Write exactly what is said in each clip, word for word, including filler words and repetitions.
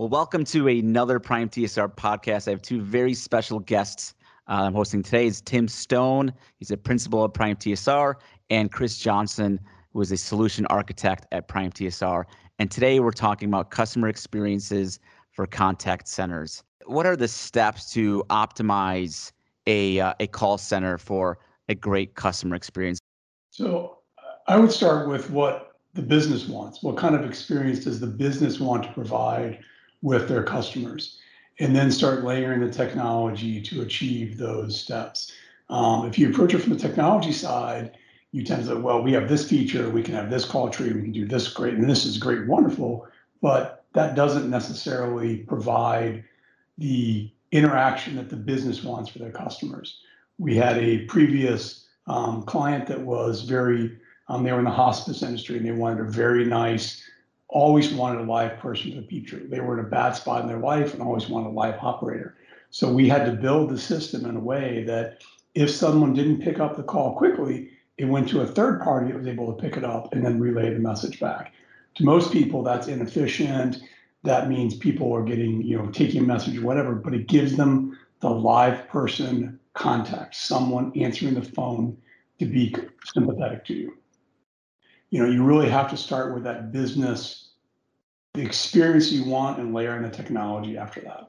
Well, welcome to another Prime T S R podcast. I have two very special guests. Uh, I'm hosting today is Tim Stone. He's a principal at Prime T S R, and Chris Johnson, who is a solution architect at Prime T S R. And today we're talking about customer experiences for contact centers. What are the steps to optimize a uh, a call center for a great customer experience? So I would start with what the business wants. What kind of experience does the business want to provide with their customers? And then start layering the technology to achieve those steps. Um, if you approach it from the technology side, you tend to say, well, we have this feature, we can have this call tree, we can do this great, and this is great, wonderful, but that doesn't necessarily provide the interaction that the business wants for their customers. We had a previous um, client that was very, um, they were in the hospice industry and they wanted a very nice, always wanted a live person for the future. They were in a bad spot in their life and always wanted a live operator. So we had to build the system in a way that if someone didn't pick up the call quickly, it went to a third party that was able to pick it up and then relay the message back. To most people, that's inefficient. That means people are getting, you know, taking a message or whatever, but it gives them the live person contact, someone answering the phone to be sympathetic to you. You know, you really have to start with that business, the experience you want, and layer in the technology after that.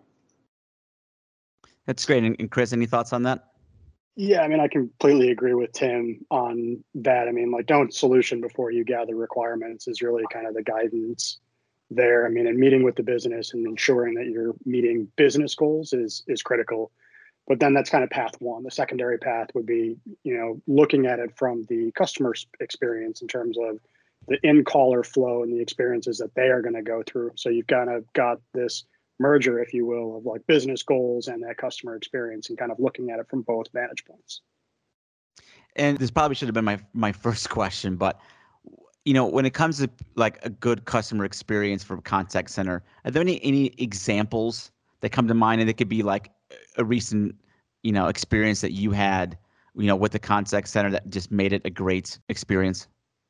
That's great. And, and Chris, any thoughts on that? Yeah, I mean, I completely agree with Tim on that. I mean, like, don't solution before you gather requirements is really kind of the guidance there. I mean, and meeting with the business and ensuring that you're meeting business goals is is critical. But then that's kind of path one. The secondary path would be, you know, looking at it from the customer experience in terms of the in-caller flow and the experiences that they are going to go through. So you've kind of got this merger, if you will, of like business goals and that customer experience and kind of looking at it from both vantage points. And this probably should have been my my first question, but you know, when it comes to like a good customer experience for a contact center, are there any any examples that come to mind? And it could be like a recent, you know, experience that you had, you know, with the contact center that just made it a great experience.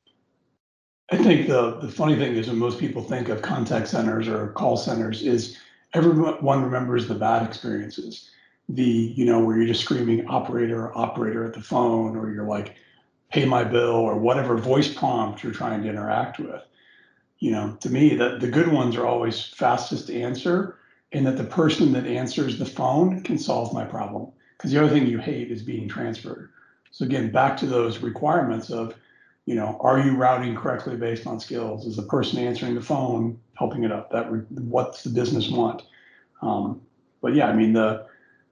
I think the the funny thing is when most people think of contact centers or call centers is everyone remembers the bad experiences. The, you know, where you're just screaming operator, operator at the phone, or you're like, pay my bill, or whatever voice prompt you're trying to interact with. You know, to me, that the good ones are always fastest to answer, and that the person that answers the phone can solve my problem. Because the other thing you hate is being transferred. So again, back to those requirements of, you know, are you routing correctly based on skills? Is the person answering the phone helping it up? That re- what's the business want? Um, but yeah, I mean, the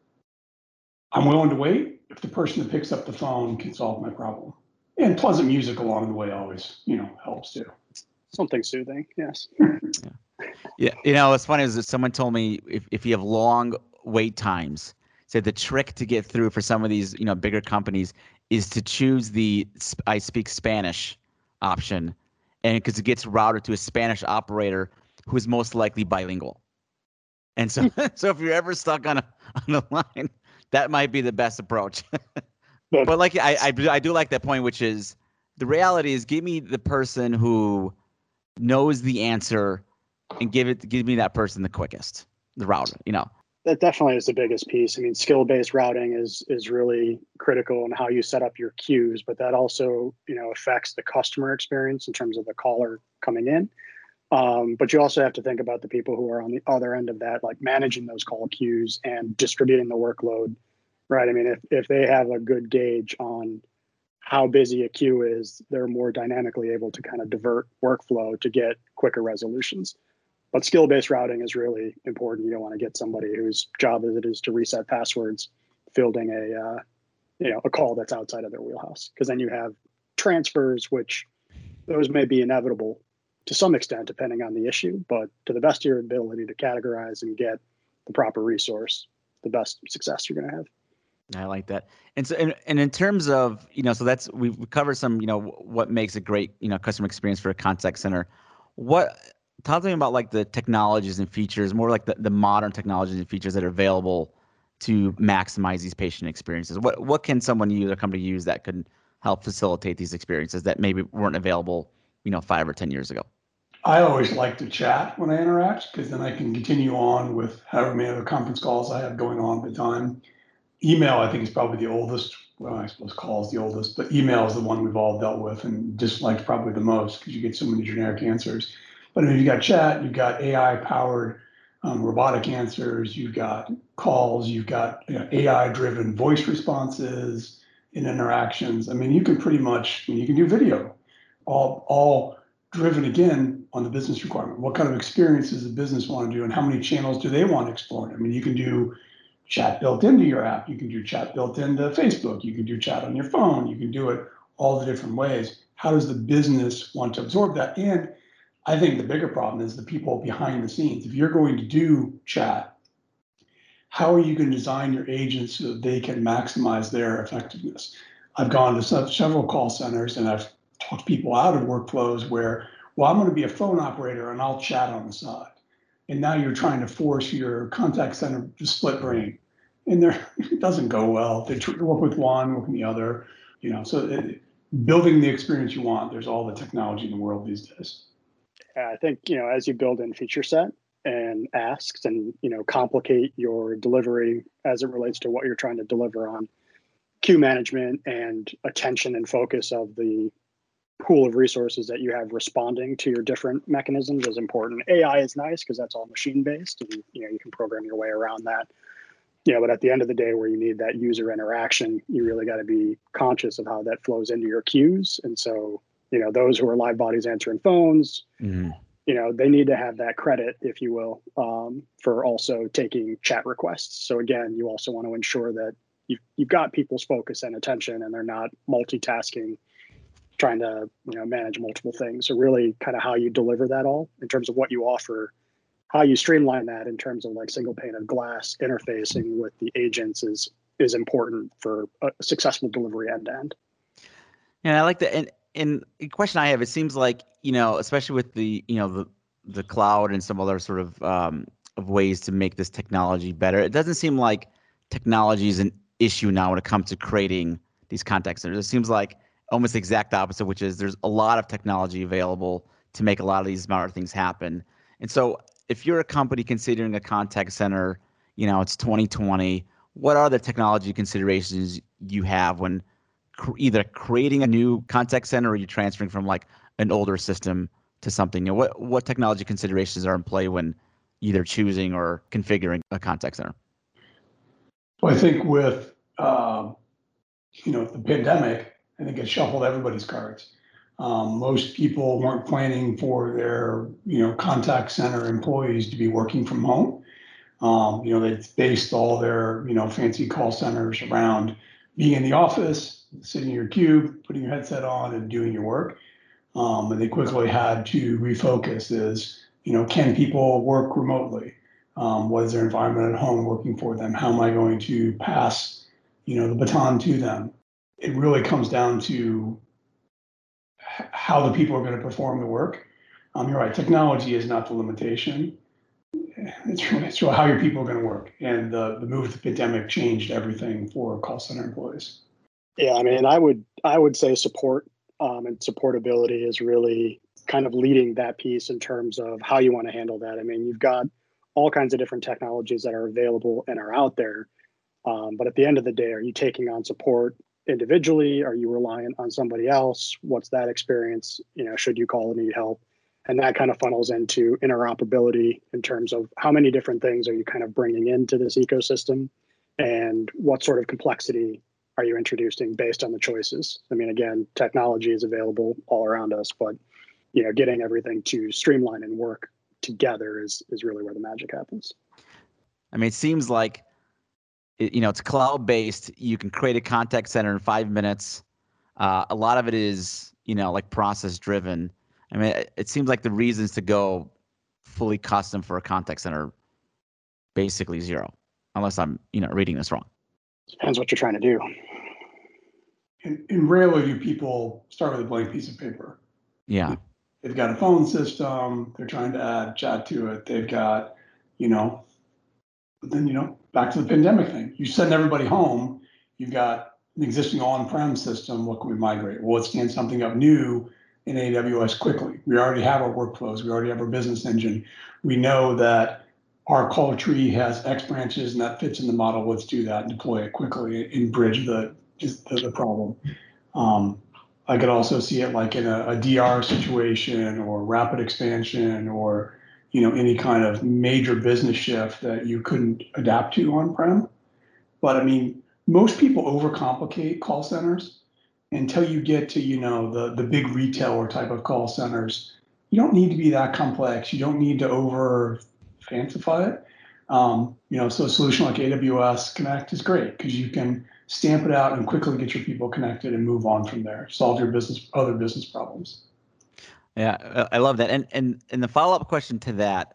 I'm willing to wait if the person that picks up the phone can solve my problem. And pleasant music along the way always, you know, helps too. Something soothing, yes. Yeah, yeah. You know, what's funny is that someone told me if if you have long wait times, said the trick to get through for some of these, you know, bigger companies is to choose the I speak Spanish option, and because it gets routed to a Spanish operator who is most likely bilingual. And so, so if you're ever stuck on a on a line, that might be the best approach. But, but like I, I I do like that point, which is the reality is give me the person who knows the answer and give it give me that person the quickest, the router, you know. That definitely is the biggest piece. I mean, skill-based routing is is really critical in how you set up your queues, but that also, you know, affects the customer experience in terms of the caller coming in. Um, but you also have to think about the people who are on the other end of that, like managing those call queues and distributing the workload, right? I mean, if if they have a good gauge on how busy a queue is, they're more dynamically able to kind of divert workflow to get quicker resolutions. But skill-based routing is really important. You don't want to get somebody whose job it is to reset passwords fielding a uh, you know a call that's outside of their wheelhouse, because then you have transfers, which those may be inevitable to some extent depending on the issue, but to the best of your ability to categorize and get the proper resource, the best success you're going to have. I like that. And so, and, and in terms of, you know, so that's, we've covered some, you know, what makes a great, you know, customer experience for a contact center. What, talk to me about like the technologies and features, more like the, the modern technologies and features that are available to maximize these patient experiences. What, what can someone use or company use that could help facilitate these experiences that maybe weren't available, you know, five or ten years ago? I always like to chat when I interact because then I can continue on with however many other conference calls I have going on at the time. Email, I think, is probably the oldest. Well, I suppose call is the oldest, but email is the one we've all dealt with and disliked probably the most because you get so many generic answers. But I mean, you've got chat, you've got A I-powered um, robotic answers, you've got calls, you've got you know, A I-driven voice responses and interactions. I mean, you can pretty much, I mean, you can do video, all all driven again on the business requirement. What kind of experience does the business want to do, and how many channels do they want to explore? I mean, you can do chat built into your app. You can do chat built into Facebook. You can do chat on your phone. You can do it all the different ways. How does the business want to absorb that? And I think the bigger problem is the people behind the scenes. If you're going to do chat, how are you going to design your agents so that they can maximize their effectiveness? I've gone to several call centers and I've talked people out of workflows where, well, I'm going to be a phone operator and I'll chat on the side. And now you're trying to force your contact center to split brain, and there it doesn't go well. They work with one, work with the other, you know. So it, building the experience you want, there's all the technology in the world these days. I think, you know, as you build in feature set and asks and, you know, complicate your delivery as it relates to what you're trying to deliver on, queue management and attention and focus of the pool of resources that you have responding to your different mechanisms is important. A I is nice because that's all machine based and, you know, you can program your way around that. You know, but at the end of the day, where you need that user interaction, you really got to be conscious of how that flows into your queues. And so, you know, those who are live bodies answering phones, mm-hmm. you know, they need to have that credit, if you will, um, for also taking chat requests. So again, you also want to ensure that you've, you've got people's focus and attention and they're not multitasking, trying to, you know, manage multiple things. So really kind of how you deliver that all in terms of what you offer, how you streamline that in terms of like single pane of glass interfacing with the agents is is important for a successful delivery end to end. And I like that. And, and the question I have, it seems like, you know, especially with the, you know, the, the cloud and some other sort of, um, of ways to make this technology better, it doesn't seem like technology is an issue now when it comes to creating these contact centers. It seems like almost the exact opposite, which is there's a lot of technology available to make a lot of these smarter things happen. And so if you're a company considering a contact center, you know, it's twenty twenty, what are the technology considerations you have when cr- either creating a new contact center or you're transferring from like an older system to something? You know, what, what technology considerations are in play when either choosing or configuring a contact center? Well, I think with, um, you know, the pandemic, I think it shuffled everybody's cards. Um, most people weren't planning for their, you know, contact center employees to be working from home. Um, you know, they based all their, you know, fancy call centers around being in the office, sitting in your cube, putting your headset on and doing your work. Um, and they quickly had to refocus is, you know, can people work remotely? Um, what is their environment at home working for them? How am I going to pass, you know, the baton to them? It really comes down to how the people are going to perform the work. Um, you're right, technology is not the limitation. It's really, it's really how your people are going to work. And the, the move to the pandemic changed everything for call center employees. Yeah, I mean, I would I would say support um, and supportability is really kind of leading that piece in terms of how you want to handle that. I mean, you've got all kinds of different technologies that are available and are out there. Um, but at the end of the day, are you taking on support individually? Are you reliant on somebody else? What's that experience? You know, should you call and need help? And that kind of funnels into interoperability in terms of how many different things are you kind of bringing into this ecosystem and what sort of complexity are you introducing based on the choices? I mean, again, technology is available all around us, but, you know, getting everything to streamline and work together is, is really where the magic happens. I mean, it seems like, you know, it's cloud-based. You can create a contact center in five minutes. Uh, a lot of it is, you know, like process-driven. I mean, it, it seems like the reasons to go fully custom for a contact center basically zero, unless I'm, you know, reading this wrong. Depends what you're trying to do. And, and rarely do people start with a blank piece of paper. Yeah. They've got a phone system. They're trying to add chat to it. They've got, you know, but then, you know, back to the pandemic thing. You send everybody home. You've got an existing on-prem system. What can we migrate? Well, let's stand something up new in A W S quickly. We already have our workflows. We already have our business engine. We know that our call tree has X branches and that fits in the model. Let's do that and deploy it quickly and bridge the, the, the problem. Um, I could also see it like in a, a D R situation or rapid expansion or, you know, any kind of major business shift that you couldn't adapt to on-prem. But I mean, most people overcomplicate call centers until you get to, you know, the, the big retailer type of call centers. You don't need to be that complex. You don't need to over fancify it. Um, you know, so a solution like A W S Connect is great because you can stamp it out and quickly get your people connected and move on from there, solve your business, other business problems. Yeah, I love that. And and and the follow-up question to that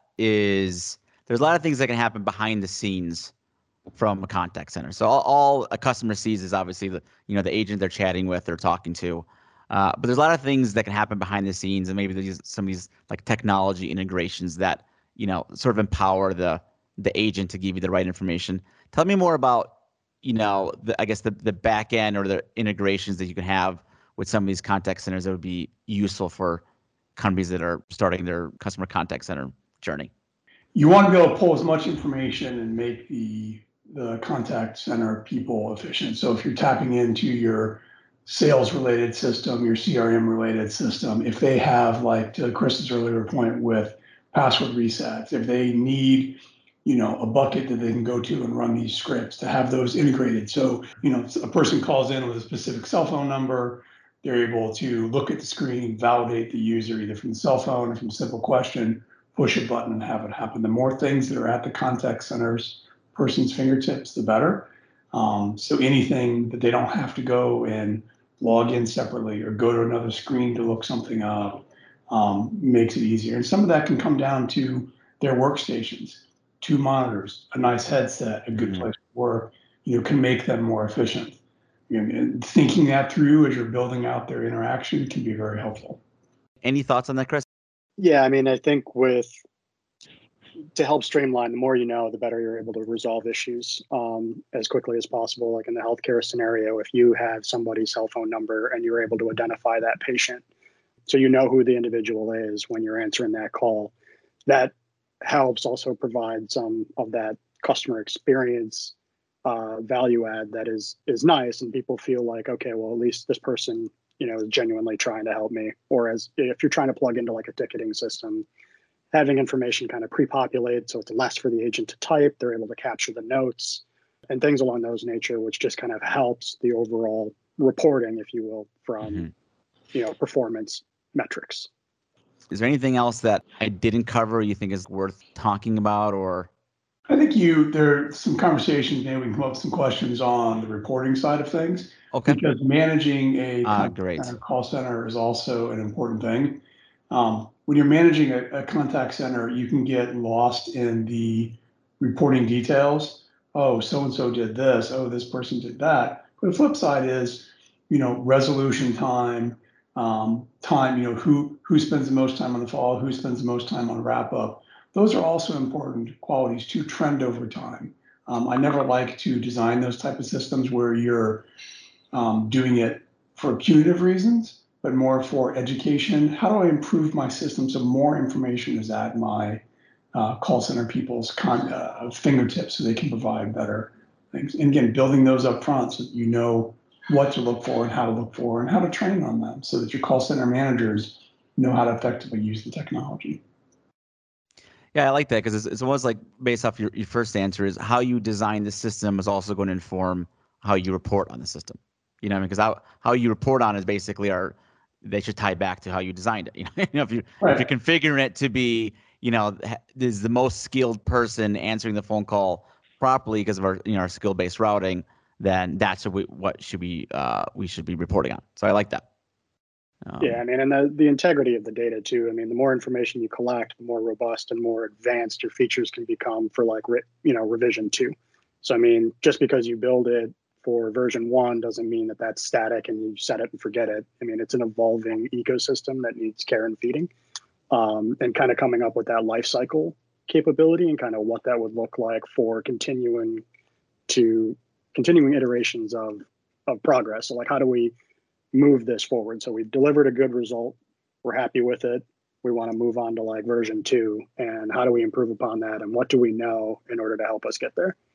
is there's a lot of things that can happen behind the scenes from a contact center. So all, all a customer sees is obviously the you know the agent they're chatting with, they're talking to. Uh, but there's a lot of things that can happen behind the scenes, and maybe there's some of these like technology integrations that you know sort of empower the the agent to give you the right information. Tell me more about you know the, I guess the the back end or the integrations that you can have with some of these contact centers that would be useful for companies that are starting their customer contact center journey. You want to be able to pull as much information and make the the contact center people efficient. So if you're tapping into your sales related system, your C R M related system, if they have, like to Chris's earlier point with password resets, if they need, you know, a bucket that they can go to and run these scripts, to have those integrated. So, you know, a person calls in with a specific cell phone number, they're able to look at the screen, validate the user either from the cell phone or from a simple question, push a button and have it happen. The more things that are at the contact center's person's fingertips, the better. Um, so anything that they don't have to go and log in separately or go to another screen to look something up um, makes it easier. And some of that can come down to their workstations, two monitors, a nice headset, a good Mm-hmm. place to work, you know, can make them more efficient. You know, and thinking that through as you're building out their interaction can be very helpful. Any thoughts on that, Chris? Yeah, I mean, I think with to help streamline, the more you know, the better you're able to resolve issues um, as quickly as possible. Like in the healthcare scenario, if you have somebody's cell phone number and you're able to identify that patient, so you know who the individual is when you're answering that call, that helps also provide some of that customer experience uh, value add that is is nice, and people feel like, okay, well, at least this person, you know, is genuinely trying to help me. Or as if you're trying to plug into like a ticketing system, having information kind of pre-populated so it's less for the agent to type, they're able to capture the notes and things along those nature, which just kind of helps the overall reporting, if you will, from mm-hmm. you know performance metrics. Is there anything else that I didn't cover you think is worth talking about? Or I think you there are some conversations, maybe we can come up with some questions on the reporting side of things. Okay. Because managing a uh, great. center, call center is also an important thing. Um, when you're managing a, a contact center, you can get lost in the reporting details. Oh, so-and-so did this. Oh, this person did that. But the flip side is, you know, resolution time, um, time, you know, who, who spends the most time on the follow, who spends the most time on wrap up. Those are also important qualities to trend over time. Um, I never like to design those type of systems where you're um, doing it for punitive reasons, but more for education. How do I improve my system so more information is at my uh, call center people's con- uh, fingertips so they can provide better things? And again, building those up front so that you know what to look for and how to look for and how to train on them so that your call center managers know how to effectively use the technology. Yeah, I like that because it's, it's almost like based off your, your first answer is how you design the system is also going to inform how you report on the system. You know, because I mean, how how you report on is basically are they should tie back to how you designed it. You know, you know if you right. if you're configuring it to be, you know, this is the most skilled person answering the phone call properly because of our you know our skill based routing, then that's what we, what should we uh, we should be reporting on. So I like that. Um, yeah, I mean, and the, the integrity of the data too. I mean, the more information you collect, the more robust and more advanced your features can become for like, re, you know, revision two. So, I mean, just because you build it for version one doesn't mean that that's static and you set it and forget it. I mean, it's an evolving ecosystem that needs care and feeding, um, and kind of coming up with that life cycle capability and kind of what that would look like for continuing to continuing iterations of, of progress. So like, how do we move this forward? So we've delivered a good result we're happy with it. We want to move on to like version two, and how do we improve upon that? And what do we know in order to help us get there?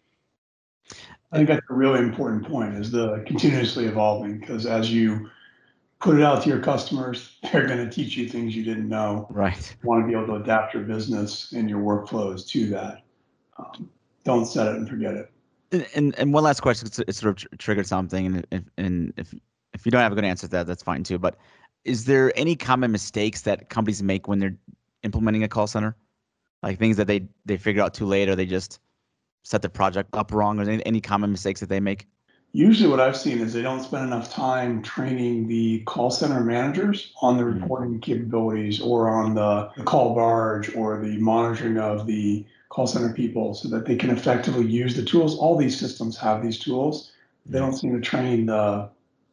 I think that's a really important point, is the continuously evolving, because as you put it out to your customers, they're going to teach you things you didn't know. Right. You want to be able to adapt your business and your workflows to that. Um, don't set it and forget it. And, and and one last question, it sort of tr- triggered something, and if and if if you don't have a good answer to that, that's fine too. But is there any common mistakes that companies make when they're implementing a call center, like things that they they figure out too late, or they just set the project up wrong, or any, any common mistakes that they make? Usually what I've seen is they don't spend enough time training the call center managers on the Mhm. reporting capabilities, or on the, the call barge, or the monitoring of the call center people, so that they can effectively use the tools. All these systems have these tools. They don't seem to train the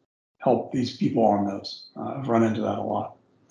help these people on those. Uh, I've run into that a lot.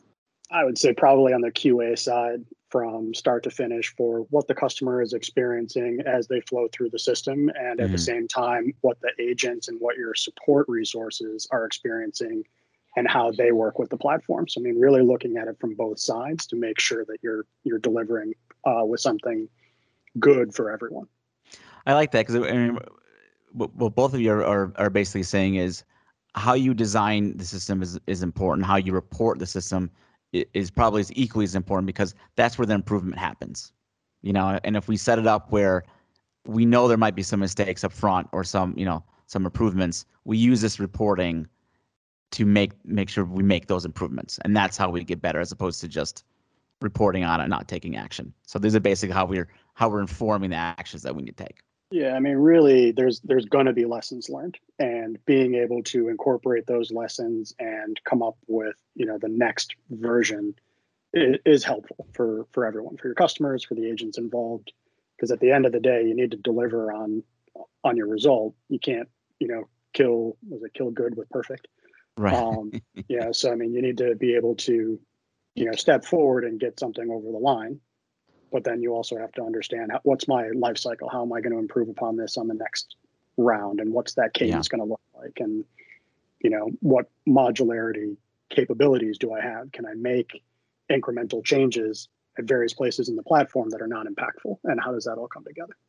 I would say probably on the Q A side, from start to finish, for what the customer is experiencing as they flow through the system, and at the Mhm. same time, what the agents and what your support resources are experiencing and how they work with the platform. So, I mean, really looking at it from both sides to make sure that you're you're delivering uh, with something good for everyone. I like that, because I mean, what, what both of you are, are are basically saying is how you design the system is is important. How you report the system i- is probably as equally as important, because that's where the improvement happens. You know, and if we set it up where we know there might be some mistakes up front, or some, you know, some improvements, we use this reporting to make make sure we make those improvements, and that's how we get better, as opposed to just reporting on it, not taking action. So these are basically how we're how we're informing the actions that we need to take. Yeah, I mean, really, there's there's going to be lessons learned, and being able to incorporate those lessons and come up with, you know, the next version is, is helpful for for everyone, for your customers, for the agents involved, because at the end of the day, you need to deliver on on your result. You can't, you know, kill was it kill good with perfect. Right. Um, yeah, so I mean, you need to be able to, you know, step forward and get something over the line, but then you also have to understand how, what's my life cycle? How am I going to improve upon this on the next round? And what's that Yeah. cadence going to look like? And, you know, what modularity capabilities do I have? Can I make incremental changes at various places in the platform that are not impactful? And how does that all come together?